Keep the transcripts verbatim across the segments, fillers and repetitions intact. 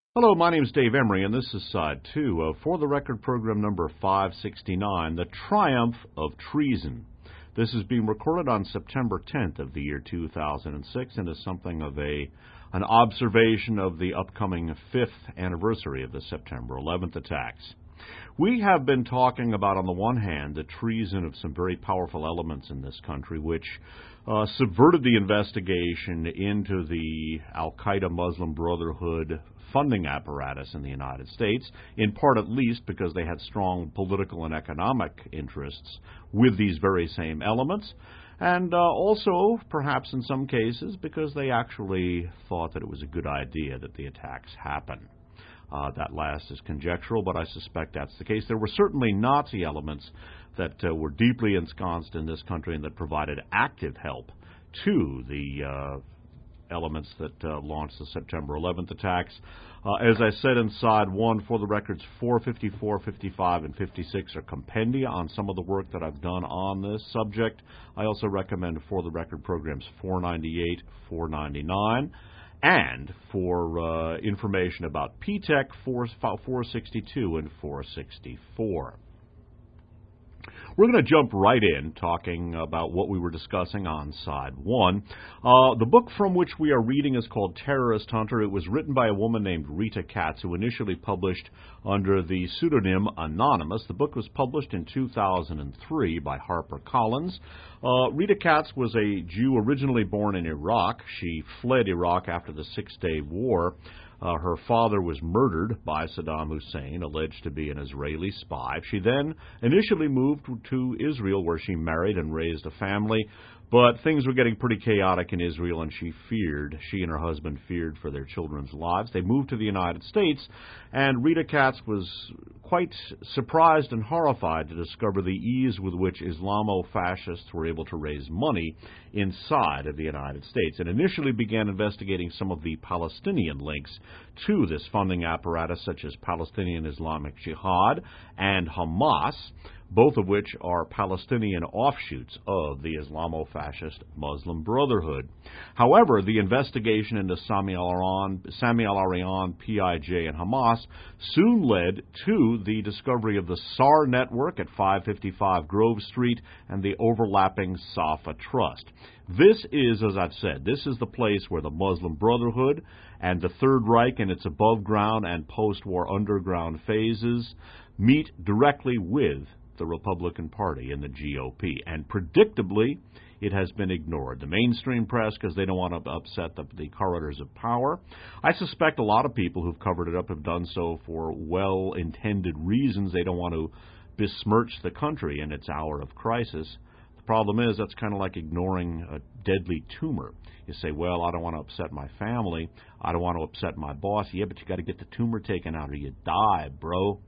Hello, my name is Dave Emery, and this is Side two of For the Record program number five sixty-nine, The Triumph of Treason. This is being recorded on September tenth of the year two thousand six and is something of a an observation of the upcoming fifth anniversary of the September eleventh attacks. We have been talking about, on the one hand, the treason of some very powerful elements in this country, which uh, subverted the investigation into the Al-Qaeda Muslim Brotherhood funding apparatus in the United States, in part at least because they had strong political and economic interests with these very same elements, and uh, also, perhaps in some cases, because they actually thought that it was a good idea that the attacks happen. Uh, that last is conjectural, but I suspect that's the case. There were certainly Nazi elements that uh, were deeply ensconced in this country and that provided active help to the uh, elements that uh, launched the September eleventh attacks. Uh, as I said in Side one, for the records, four fifty-four, fifty-five, and fifty-six are compendia on some of the work that I've done on this subject. I also recommend For the Record programs four ninety-eight, four ninety-nine. And for uh, information about P TEC, four sixty-two and four sixty-four. We're going to jump right in, talking about what we were discussing on Side one. Uh, the book from which we are reading is called Terrorist Hunter. It was written by a woman named Rita Katz, who initially published under the pseudonym Anonymous. The book was published in two thousand three by HarperCollins. Uh, Rita Katz was a Jew originally born in Iraq. She fled Iraq after the Six-Day War. Uh, her father was murdered by Saddam Hussein, alleged to be an Israeli spy. She then initially moved to Israel, where she married and raised a family. But things were getting pretty chaotic in Israel, and she feared, she and her husband feared for their children's lives. They moved to the United States, and Rita Katz was quite surprised and horrified to discover the ease with which Islamo-fascists were able to raise money inside of the United States, and initially began investigating some of the Palestinian links to this funding apparatus, such as Palestinian Islamic Jihad and Hamas, both of which are Palestinian offshoots of the Islamo-fascist Muslim Brotherhood. However, the investigation into Sami al-Arian, Sami al-Arian, P I J, and Hamas soon led to the discovery of the S A R network at five fifty-five Grove Street and the overlapping Safa Trust. This is, as I've said, this is the place where the Muslim Brotherhood and the Third Reich in its above-ground and post-war underground phases meet directly with the Republican Party and the G O P, and predictably, it has been ignored. The mainstream press, because they don't want to upset the, the corridors of power. I suspect a lot of people who've covered it up have done so for well-intended reasons. They don't want to besmirch the country in its hour of crisis. The problem is that's kind of like ignoring a deadly tumor. You say, well, I don't want to upset my family. I don't want to upset my boss. Yeah, but you got to get the tumor taken out or you die, bro.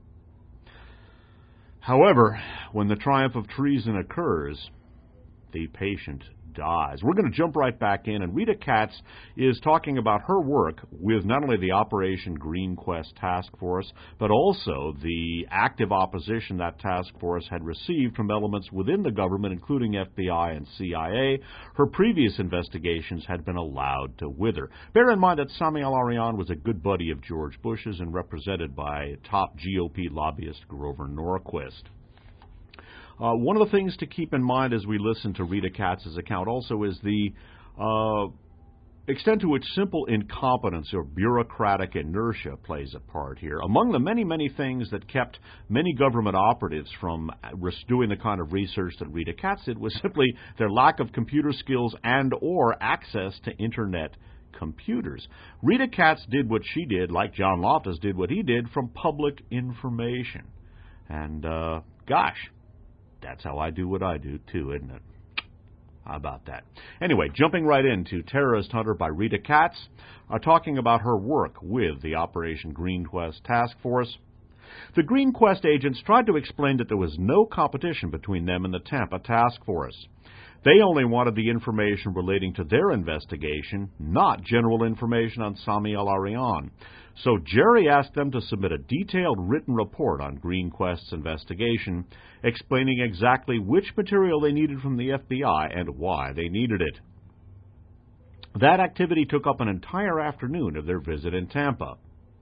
However, when the triumph of treason occurs, the patient dies. We're going to jump right back in, and Rita Katz is talking about her work with not only the Operation Green Quest Task Force, but also the active opposition that task force had received from elements within the government, including F B I and C I A. Her previous investigations had been allowed to wither. Bear in mind that Sami al-Arian was a good buddy of George Bush's and represented by top G O P lobbyist Grover Norquist. Uh, one of the things to keep in mind as we listen to Rita Katz's account also is the uh, extent to which simple incompetence or bureaucratic inertia plays a part here. Among the many, many things that kept many government operatives from doing the kind of research that Rita Katz did was simply their lack of computer skills and or access to Internet computers. Rita Katz did what she did, like John Loftus did what he did, from public information. And, uh, gosh, that's how I do what I do, too, isn't it? How about that? Anyway, jumping right into Terrorist Hunter by Rita Katz, uh, talking about her work with the Operation Green Quest Task Force. The Green Quest agents tried to explain that there was no competition between them and the Tampa Task Force. They only wanted the information relating to their investigation, not general information on Sami al-Arian. So Jerry asked them to submit a detailed written report on Green Quest's investigation, explaining exactly which material they needed from the F B I and why they needed it. That activity took up an entire afternoon of their visit in Tampa.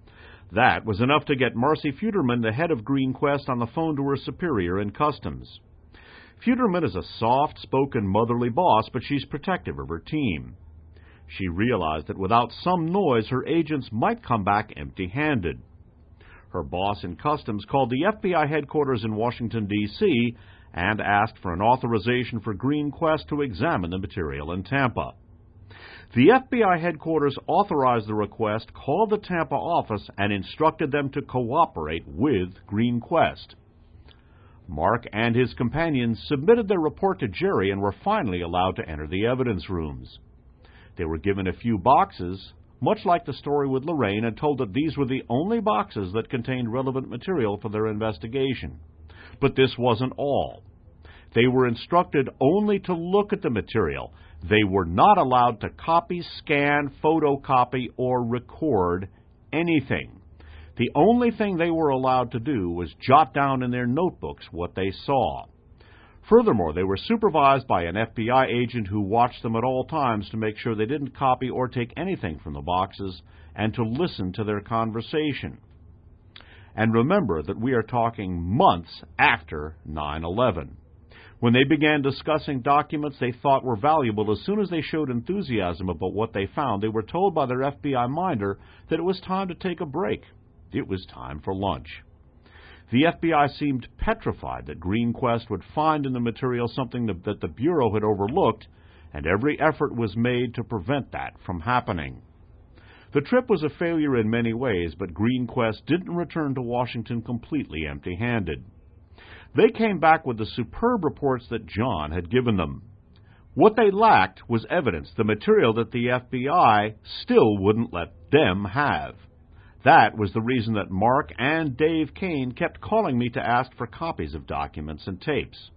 That was enough to get Marcy Futerman, the head of GreenQuest, on the phone to her superior in Customs. Futerman is a soft-spoken, motherly boss, but she's protective of her team. She realized that without some noise, her agents might come back empty-handed. Her boss in Customs called the F B I headquarters in Washington, D C, and asked for an authorization for GreenQuest to examine the material in Tampa. The F B I headquarters authorized the request, called the Tampa office, and instructed them to cooperate with GreenQuest. Mark and his companions submitted their report to Jerry and were finally allowed to enter the evidence rooms. They were given a few boxes, much like the story with Lorraine, and told that these were the only boxes that contained relevant material for their investigation. But this wasn't all. They were instructed only to look at the material. They were not allowed to copy, scan, photocopy, or record anything. The only thing they were allowed to do was jot down in their notebooks what they saw. Furthermore, they were supervised by an F B I agent who watched them at all times to make sure they didn't copy or take anything from the boxes and to listen to their conversation. And remember that we are talking months after nine eleven. When they began discussing documents they thought were valuable, as soon as they showed enthusiasm about what they found, they were told by their F B I minder that it was time to take a break. It was time for lunch. The F B I seemed petrified that GreenQuest would find in the material something that, that the Bureau had overlooked, and every effort was made to prevent that from happening. The trip was a failure in many ways, but GreenQuest didn't return to Washington completely empty-handed. They came back with the superb reports that John had given them. What they lacked was evidence, the material that the F B I still wouldn't let them have. That was the reason that Mark and Dave Kane kept calling me to ask for copies of documents and tapes.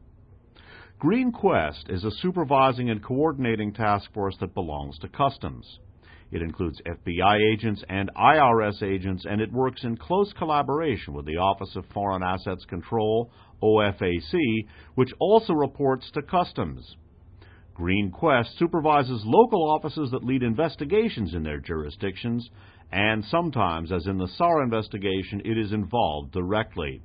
GreenQuest is a supervising and coordinating task force that belongs to Customs. It includes F B I agents and I R S agents, and it works in close collaboration with the Office of Foreign Assets Control, O F A C, which also reports to Customs. GreenQuest supervises local offices that lead investigations in their jurisdictions, and sometimes, as in the S A R investigation, it is involved directly.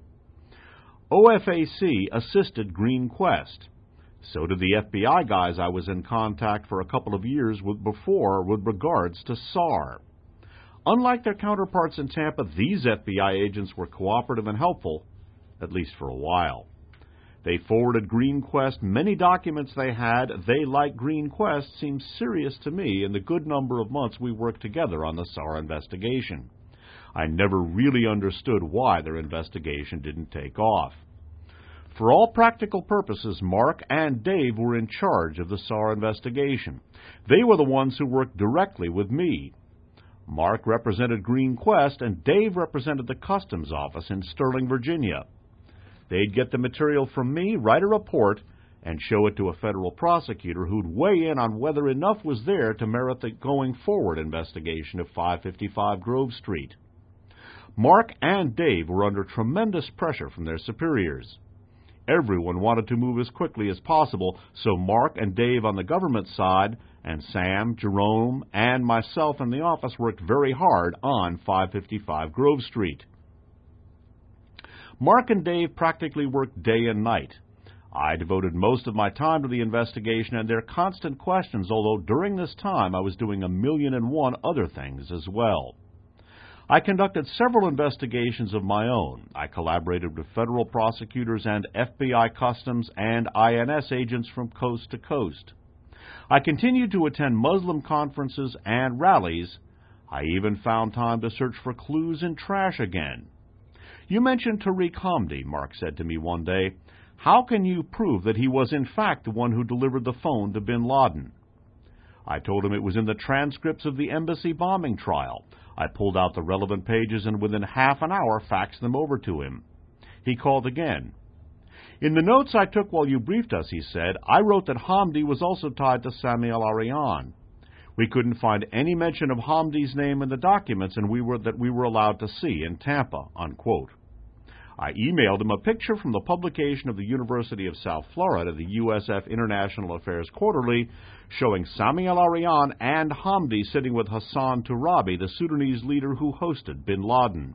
O F A C assisted GreenQuest. So did the F B I guys I was in contact for a couple of years with before with regards to S A R. Unlike their counterparts in Tampa, these F B I agents were cooperative and helpful, at least for a while. They forwarded GreenQuest many documents they had. They, like GreenQuest, seemed serious to me in the good number of months we worked together on the S A R investigation. I never really understood why their investigation didn't take off. For all practical purposes, Mark and Dave were in charge of the S A R investigation. They were the ones who worked directly with me. Mark represented GreenQuest, and Dave represented the Customs office in Sterling, Virginia. They'd get the material from me, write a report, and show it to a federal prosecutor who'd weigh in on whether enough was there to merit the going-forward investigation of five fifty-five Grove Street. Mark and Dave were under tremendous pressure from their superiors. Everyone wanted to move as quickly as possible, so Mark and Dave on the government side, and Sam, Jerome, and myself in the office worked very hard on five fifty-five Grove Street. Mark and Dave practically worked day and night. I devoted most of my time to the investigation and their constant questions, although during this time I was doing a million and one other things as well. I conducted several investigations of my own. I collaborated with federal prosecutors and F B I Customs and I N S agents from coast to coast. I continued to attend Muslim conferences and rallies. I even found time to search for clues in trash again. "You mentioned Tariq Hamdi," Mark said to me one day. "How can you prove that he was in fact the one who delivered the phone to bin Laden?" I told him it was in the transcripts of the embassy bombing trial. I pulled out the relevant pages and within half an hour faxed them over to him. He called again. "In the notes I took while you briefed us," he said, "I wrote that Hamdi was also tied to Sami al-Arian. We couldn't find any mention of Hamdi's name in the documents and we were that we were allowed to see in Tampa," unquote. I emailed him a picture from the publication of the University of South Florida, the U S F International Affairs Quarterly, showing Sami al-Arian and Hamdi sitting with Hassan Turabi, the Sudanese leader who hosted bin Laden.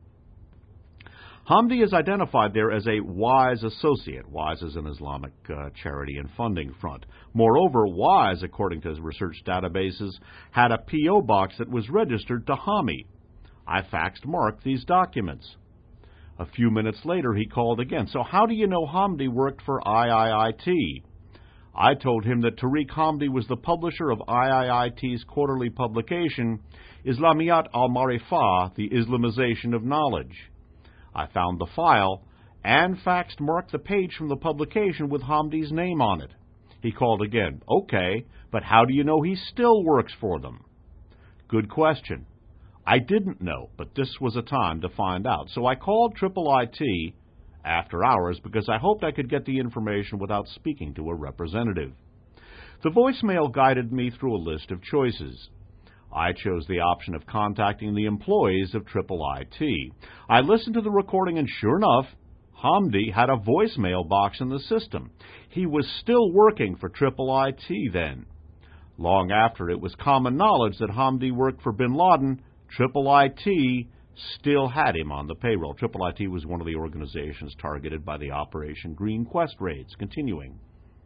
Hamdi is identified there as a WISE associate. WISE is an Islamic uh, charity and funding front. Moreover, WISE, according to his research databases, had a P O box that was registered to Hami. I faxed Mark these documents. A few minutes later, he called again. So how do you know Hamdi worked for I I I T? I told him that Tariq Hamdi was the publisher of I I I T's quarterly publication, Islamiyat al-Marifah, the Islamization of Knowledge. I found the file and faxed Mark the page from the publication with Hamdi's name on it. He called again. Okay, but how do you know he still works for them? Good question. I didn't know, but this was a time to find out. So I called Triple I T after hours because I hoped I could get the information without speaking to a representative. The voicemail guided me through a list of choices. I chose the option of contacting the employees of Triple I T. I listened to the recording, and sure enough, Hamdi had a voicemail box in the system. He was still working for Triple I T then. Long after it was common knowledge that Hamdi worked for bin Laden, Triple I T still had him on the payroll. Triple I T was one of the organizations targeted by the Operation Green Quest raids. Continuing.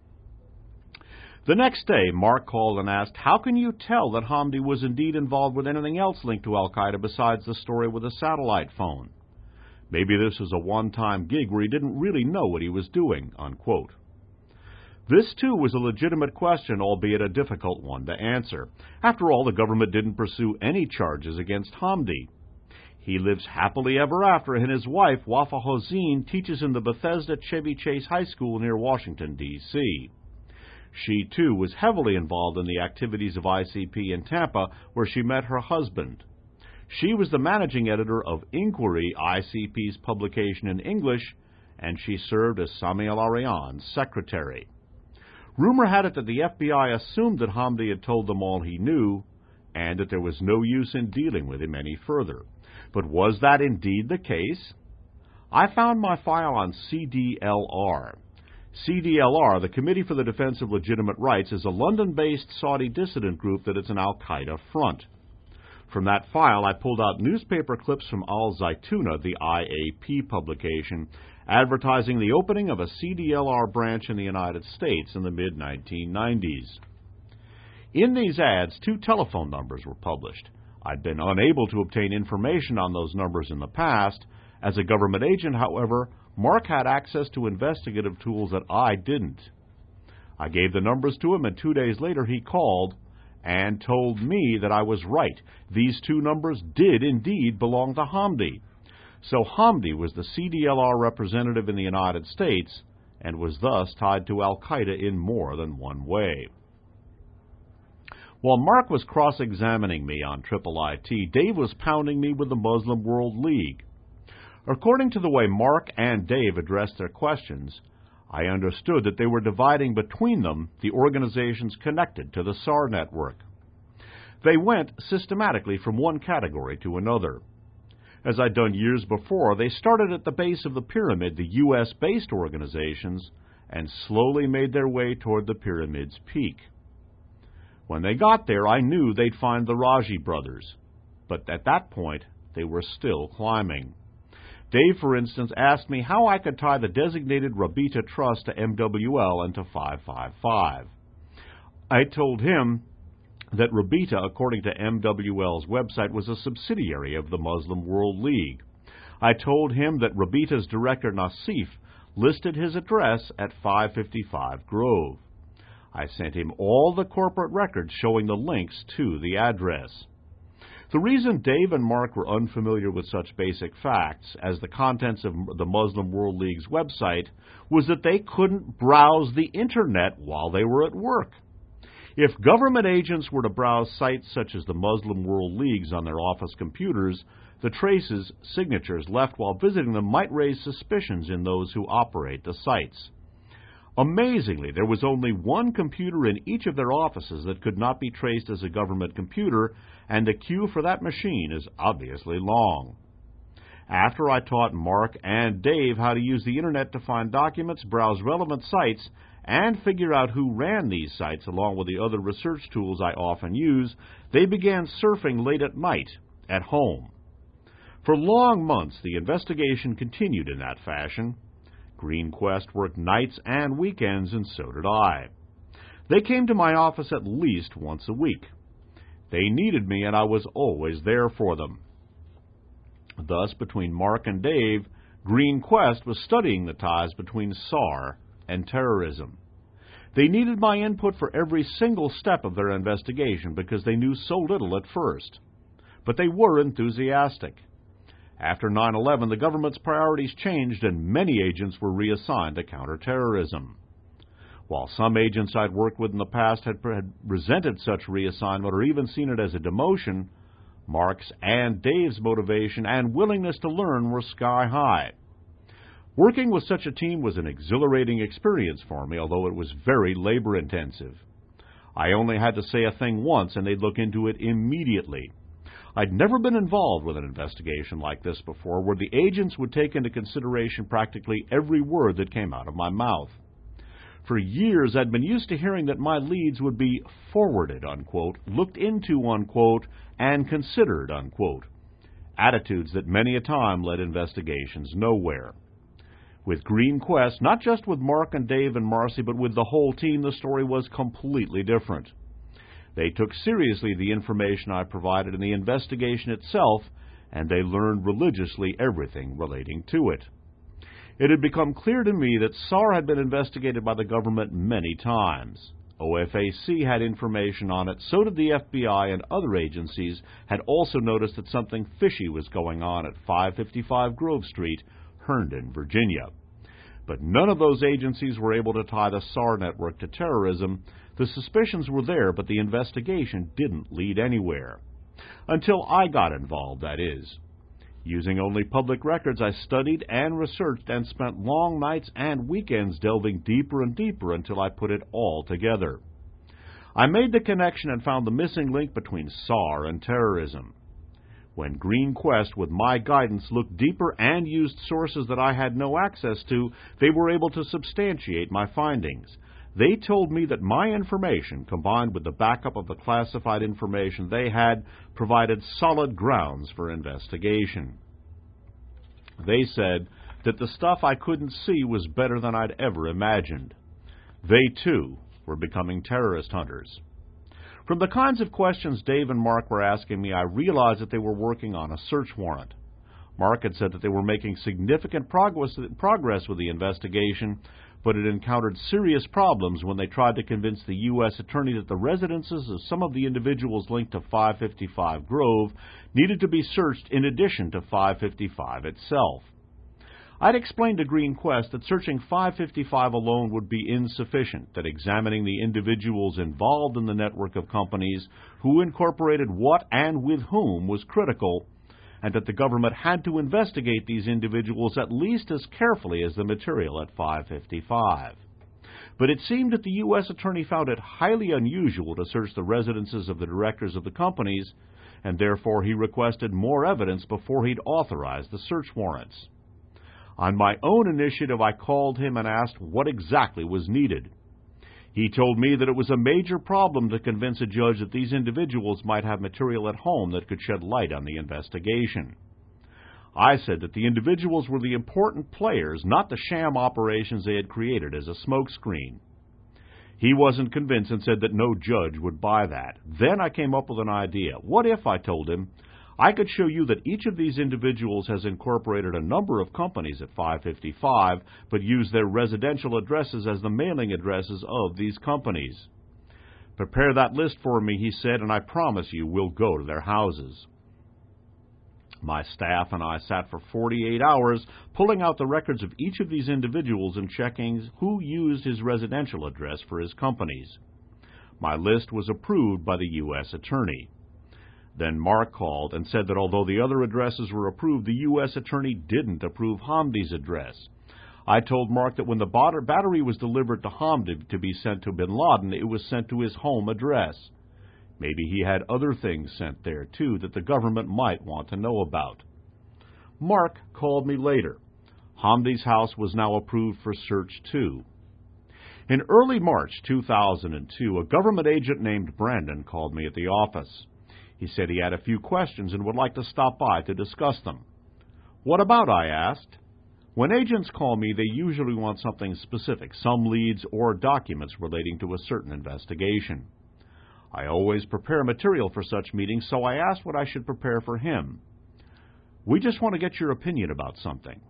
The next day, Mark called and asked, how can you tell that Hamdi was indeed involved with anything else linked to al-Qaeda besides the story with a satellite phone? Maybe this was a one-time gig where he didn't really know what he was doing, unquote. This, too, was a legitimate question, albeit a difficult one to answer. After all, the government didn't pursue any charges against Hamdi. He lives happily ever after, and his wife, Wafa Hossein, teaches in the Bethesda Chevy Chase High School near Washington, D C She, too, was heavily involved in the activities of I C P in Tampa, where she met her husband. She was the managing editor of Inquiry, I C P's publication in English, and she served as Sami al-Arian's secretary. Rumor had it that the F B I assumed that Hamdi had told them all he knew, and that there was no use in dealing with him any further. But was that indeed the case? I found my file on C D L R. C D L R, the Committee for the Defense of Legitimate Rights, is a London-based Saudi dissident group that is an al-Qaeda front. From that file, I pulled out newspaper clips from Al-Zaytuna, the I A P publication, advertising the opening of a C D L R branch in the United States in the mid nineteen nineties. In these ads, two telephone numbers were published. I'd been unable to obtain information on those numbers in the past. As a government agent, however, Mark had access to investigative tools that I didn't. I gave the numbers to him, and two days later he called and told me that I was right. These two numbers did indeed belong to Hamdi. So Hamdi was the C D L R representative in the United States and was thus tied to al-Qaeda in more than one way. While Mark was cross-examining me on Triple I T, Dave was pounding me with the Muslim World League. According to the way Mark and Dave addressed their questions, I understood that they were dividing between them the organizations connected to the S A R network. They went systematically from one category to another. As I'd done years before, they started at the base of the pyramid, the U S-based organizations, and slowly made their way toward the pyramid's peak. When they got there, I knew they'd find the Raji brothers, but at that point, they were still climbing. Dave, for instance, asked me how I could tie the designated Rabita Trust to M W L and to five five five. I told him that Rabita, according to M W L's website, was a subsidiary of the Muslim World League. I told him that Rabita's director, Nassif, listed his address at five fifty-five Grove. I sent him all the corporate records showing the links to the address. The reason Dave and Mark were unfamiliar with such basic facts as the contents of the Muslim World League's website was that they couldn't browse the Internet while they were at work. If government agents were to browse sites such as the Muslim World League's on their office computers, the traces, signatures left while visiting them might raise suspicions in those who operate the sites. Amazingly, there was only one computer in each of their offices that could not be traced as a government computer, and the queue for that machine is obviously long. After I taught Mark and Dave how to use the Internet to find documents, browse relevant sites, and figure out who ran these sites along with the other research tools I often use, they began surfing late at night, at home. For long months, the investigation continued in that fashion. GreenQuest worked nights and weekends, and so did I. They came to my office at least once a week. They needed me, and I was always there for them. Thus, between Mark and Dave, GreenQuest was studying the ties between S A R and terrorism. They needed my input for every single step of their investigation because they knew so little at first. But they were enthusiastic. After nine eleven, the government's priorities changed and many agents were reassigned to counterterrorism. While some agents I'd worked with in the past had, had resented such reassignment or even seen it as a demotion, Mark's and Dave's motivation and willingness to learn were sky high. Working with such a team was an exhilarating experience for me, although it was very labor-intensive. I only had to say a thing once, and they'd look into it immediately. I'd never been involved with an investigation like this before, where the agents would take into consideration practically every word that came out of my mouth. For years, I'd been used to hearing that my leads would be forwarded, unquote, looked into, unquote, and considered, unquote, attitudes that many a time led investigations nowhere. With GreenQuest, not just with Mark and Dave and Marcy, but with the whole team, the story was completely different. They took seriously the information I provided in the investigation itself, and they learned religiously everything relating to it. It had become clear to me that S A R had been investigated by the government many times. O F A C had information on it, so did the F B I, and other agencies had also noticed that something fishy was going on at five fifty-five Grove Street, Herndon, Virginia. But none of those agencies were able to tie the S A R network to terrorism. The suspicions were there, but the investigation didn't lead anywhere. Until I got involved, that is. Using only public records, I studied and researched and spent long nights and weekends delving deeper and deeper until I put it all together. I made the connection and found the missing link between S A R and terrorism. When GreenQuest, with my guidance, looked deeper and used sources that I had no access to, they were able to substantiate my findings. They told me that my information, combined with the backup of the classified information they had, provided solid grounds for investigation. They said that the stuff I couldn't see was better than I'd ever imagined. They, too, were becoming terrorist hunters. From the kinds of questions Dave and Mark were asking me, I realized that they were working on a search warrant. Mark had said that they were making significant progress, progress with the investigation, but it encountered serious problems when they tried to convince the U S attorney that the residences of some of the individuals linked to five fifty-five Grove needed to be searched in addition to five fifty-five itself. I'd explained to GreenQuest that searching five fifty-five alone would be insufficient, that examining the individuals involved in the network of companies, who incorporated what and with whom, was critical, and that the government had to investigate these individuals at least as carefully as the material at five fifty-five. But it seemed that the U S attorney found it highly unusual to search the residences of the directors of the companies, and therefore he requested more evidence before he'd authorize the search warrants. On my own initiative, I called him and asked what exactly was needed. He told me that it was a major problem to convince a judge that these individuals might have material at home that could shed light on the investigation. I said that the individuals were the important players, not the sham operations they had created as a smokescreen. He wasn't convinced and said that no judge would buy that. Then I came up with an idea. What if, I told him, I could show you that each of these individuals has incorporated a number of companies at five fifty-five, but used their residential addresses as the mailing addresses of these companies. Prepare that list for me, he said, and I promise you we'll go to their houses. My staff and I sat for forty-eight hours pulling out the records of each of these individuals and checking who used his residential address for his companies. My list was approved by the U S attorney. Then Mark called and said that although the other addresses were approved, the U S attorney didn't approve Hamdi's address. I told Mark that when the battery was delivered to Hamdi to be sent to bin Laden, it was sent to his home address. Maybe he had other things sent there, too, that the government might want to know about. Mark called me later. Hamdi's house was now approved for search, too. In early March two thousand two, a government agent named Brandon called me at the office. He said he had a few questions and would like to stop by to discuss them. What about? I asked. When agents call me, they usually want something specific, some leads or documents relating to a certain investigation. I always prepare material for such meetings, so I asked what I should prepare for him. We just want to get your opinion about something.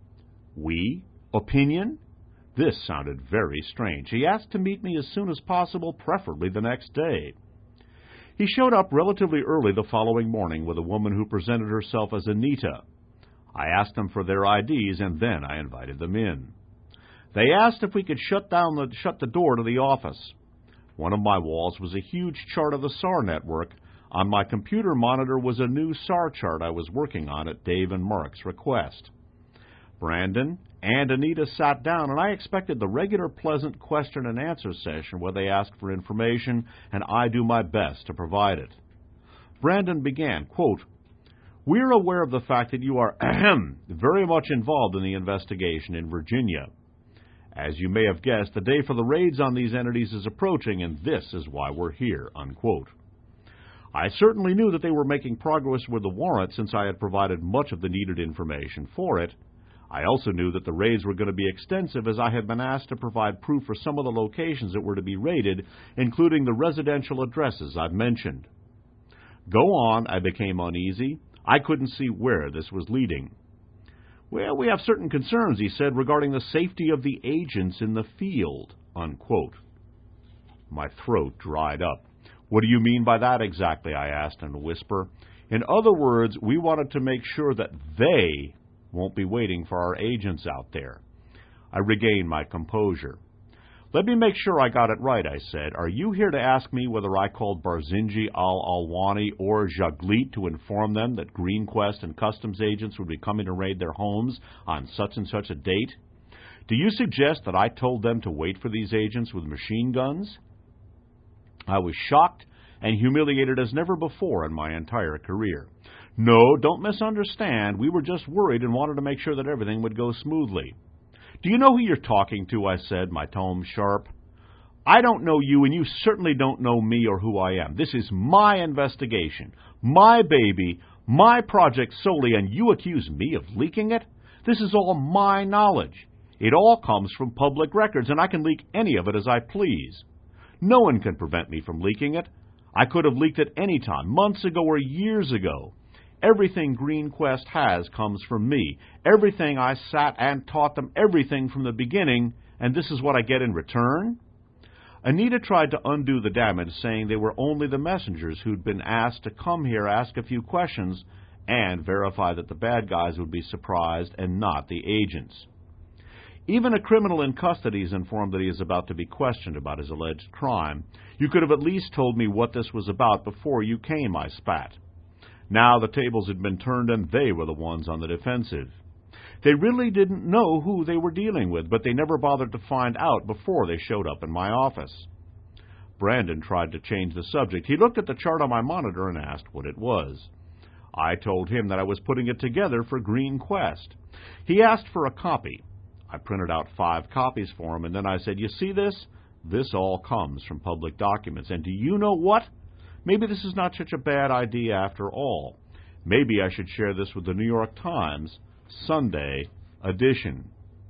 We? Opinion? This sounded very strange. He asked to meet me as soon as possible, preferably the next day. He showed up relatively early the following morning with a woman who presented herself as Anita. I asked them for their I Ds, and then I invited them in. They asked if we could shut down the, shut the door to the office. One of my walls was a huge chart of the S A R network. On my computer monitor was a new S A R chart I was working on at Dave and Mark's request. Brandon and Anita sat down, and I expected the regular pleasant question and answer session where they ask for information, and I do my best to provide it. Brandon began, quote, "We're aware of the fact that you are ahem, very much involved in the investigation in Virginia. As you may have guessed, the day for the raids on these entities is approaching, and this is why we're here," unquote. I certainly knew that they were making progress with the warrant since I had provided much of the needed information for it. I also knew that the raids were going to be extensive, as I had been asked to provide proof for some of the locations that were to be raided, including the residential addresses I've mentioned. Go on, I became uneasy. I couldn't see where this was leading. "Well, we have certain concerns," he said, "regarding the safety of the agents in the field," unquote. My throat dried up. "What do you mean by that exactly?" I asked in a whisper. "In other words, we wanted to make sure that they won't be waiting for our agents out there." I regained my composure. "Let me make sure I got it right," I said. "Are you here to ask me whether I called Barzinji al-Alwani or Jaglit to inform them that GreenQuest and customs agents would be coming to raid their homes on such and such a date? Do you suggest that I told them to wait for these agents with machine guns?" I was shocked and humiliated as never before in my entire career. "No, don't misunderstand. We were just worried and wanted to make sure that everything would go smoothly." "Do you know who you're talking to?" I said, my tone sharp. "I don't know you, and you certainly don't know me or who I am. This is my investigation, my baby, my project solely, and you accuse me of leaking it? This is all my knowledge. It all comes from public records, and I can leak any of it as I please. No one can prevent me from leaking it. I could have leaked it any time, months ago or years ago. Everything GreenQuest has comes from me. Everything I sat and taught them, everything from the beginning, and this is what I get in return?" Anita tried to undo the damage, saying they were only the messengers who'd been asked to come here, ask a few questions, and verify that the bad guys would be surprised and not the agents. "Even a criminal in custody is informed that he is about to be questioned about his alleged crime. You could have at least told me what this was about before you came," I spat. Now the tables had been turned, and they were the ones on the defensive. They really didn't know who they were dealing with, but they never bothered to find out before they showed up in my office. Brandon tried to change the subject. He looked at the chart on my monitor and asked what it was. I told him that I was putting it together for GreenQuest. He asked for a copy. I printed out five copies for him, and then I said, "You see this? This all comes from public documents, and do you know what? Maybe this is not such a bad idea after all. Maybe I should share this with the New York Times, Sunday edition."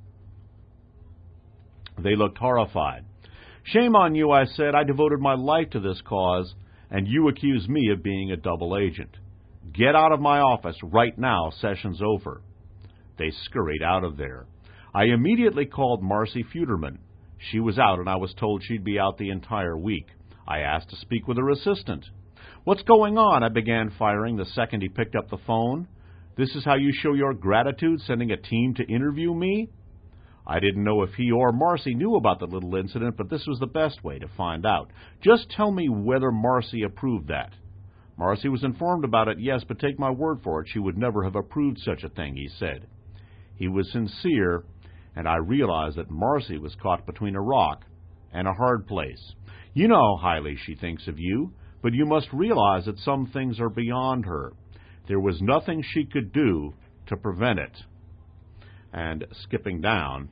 They looked horrified. "Shame on you," I said. "I devoted my life to this cause, and you accuse me of being a double agent. Get out of my office right now. Session's over." They scurried out of there. I immediately called Marcy Futerman. She was out, and I was told she'd be out the entire week. I asked to speak with her assistant. "What's going on?" I began firing the second he picked up the phone. "This is how you show your gratitude, sending a team to interview me?" I didn't know if he or Marcy knew about the little incident, but this was the best way to find out. "Just tell me whether Marcy approved that." "Marcy was informed about it, yes, but take my word for it, she would never have approved such a thing," he said. He was sincere, and I realized that Marcy was caught between a rock and a hard place. "You know how highly she thinks of you, but you must realize that some things are beyond her. There was nothing she could do to prevent it. And skipping down,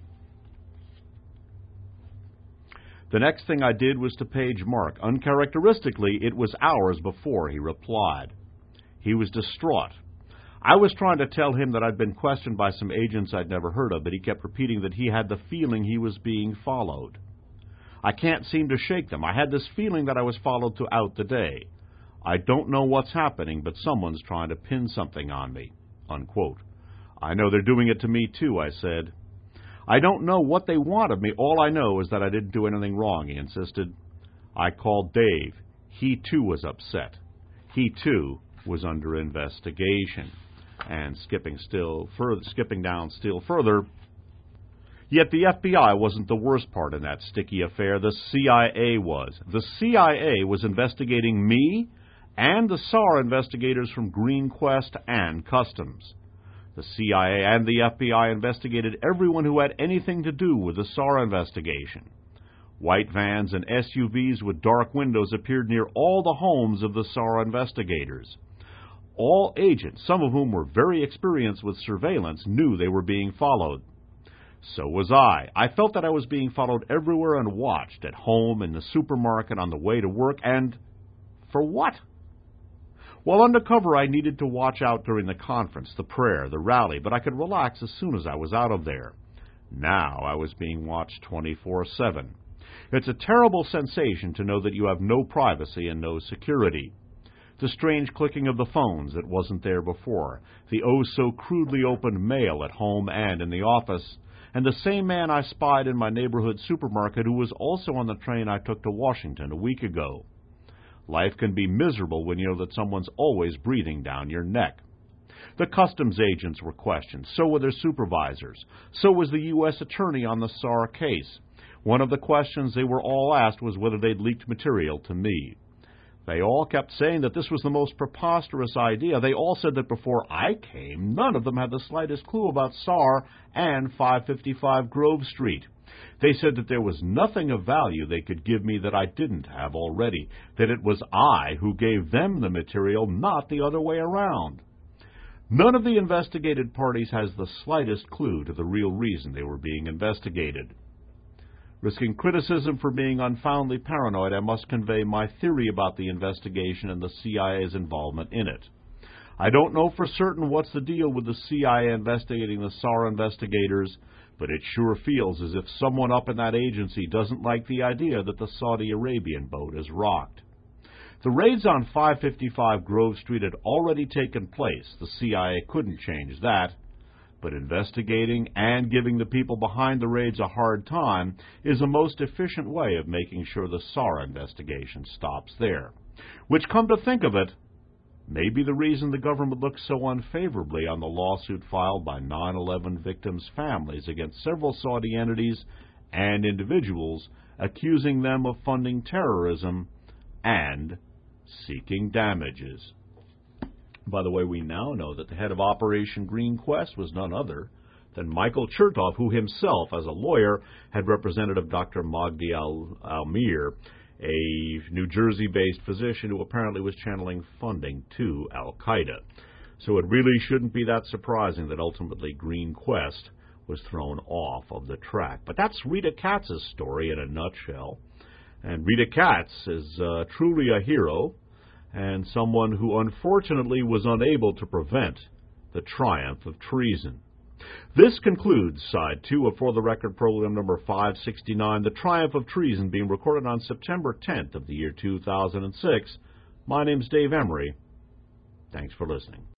the next thing I did was to page Mark. Uncharacteristically, it was hours before he replied. He was distraught. I was trying to tell him that I'd been questioned by some agents I'd never heard of, but he kept repeating that he had the feeling he was being followed. I can't seem to shake them. I had this feeling that I was followed throughout the day. I don't know what's happening, but someone's trying to pin something on me." Unquote. "I know they're doing it to me, too," I said. "I don't know what they want of me. All I know is that I didn't do anything wrong," he insisted. I called Dave. He, too, was upset. He, too, was under investigation. And skipping still further, skipping down still further, yet the F B I wasn't the worst part in that sticky affair. The C I A was. The C I A was investigating me and the S A R investigators from GreenQuest and Customs. The C I A and the F B I investigated everyone who had anything to do with the S A R investigation. White vans and S U Vs with dark windows appeared near all the homes of the S A R investigators. All agents, some of whom were very experienced with surveillance, knew they were being followed. So was I. I felt that I was being followed everywhere and watched, at home, in the supermarket, on the way to work, and for what? While undercover, I needed to watch out during the conference, the prayer, the rally, but I could relax as soon as I was out of there. Now I was being watched twenty-four seven. It's a terrible sensation to know that you have no privacy and no security. The strange clicking of the phones that wasn't there before, the oh-so-crudely opened mail at home and in the office, and the same man I spied in my neighborhood supermarket who was also on the train I took to Washington a week ago. Life can be miserable when you know that someone's always breathing down your neck. The customs agents were questioned. So were their supervisors. So was the U S attorney on the S A R case. One of the questions they were all asked was whether they'd leaked material to me. They all kept saying that this was the most preposterous idea. They all said that before I came, none of them had the slightest clue about S A R and five fifty-five Grove Street. They said that there was nothing of value they could give me that I didn't have already, that it was I who gave them the material, not the other way around. None of the investigated parties has the slightest clue to the real reason they were being investigated. Risking criticism for being unfoundly paranoid, I must convey my theory about the investigation and the C I A's involvement in it. I don't know for certain what's the deal with the C I A investigating the S A R investigators, but it sure feels as if someone up in that agency doesn't like the idea that the Saudi Arabian boat is rocked. The raids on five fifty-five Grove Street had already taken place. The C I A couldn't change that. But investigating and giving the people behind the raids a hard time is a most efficient way of making sure the S A R investigation stops there. Which, come to think of it, may be the reason the government looks so unfavorably on the lawsuit filed by nine eleven victims' families against several Saudi entities and individuals, accusing them of funding terrorism and seeking damages. By the way, we now know that the head of Operation GreenQuest was none other than Michael Chertoff, who himself, as a lawyer, had Representative Doctor Magdi Al-Amir, a New Jersey-based physician who apparently was channeling funding to Al-Qaeda. So it really shouldn't be that surprising that ultimately GreenQuest was thrown off of the track. But that's Rita Katz's story in a nutshell. And Rita Katz is uh, truly a hero, and someone who unfortunately was unable to prevent the triumph of treason. This concludes Side two of For the Record program number five sixty-nine, The Triumph of Treason, being recorded on September tenth of the year two thousand six. My name's Dave Emery. Thanks for listening.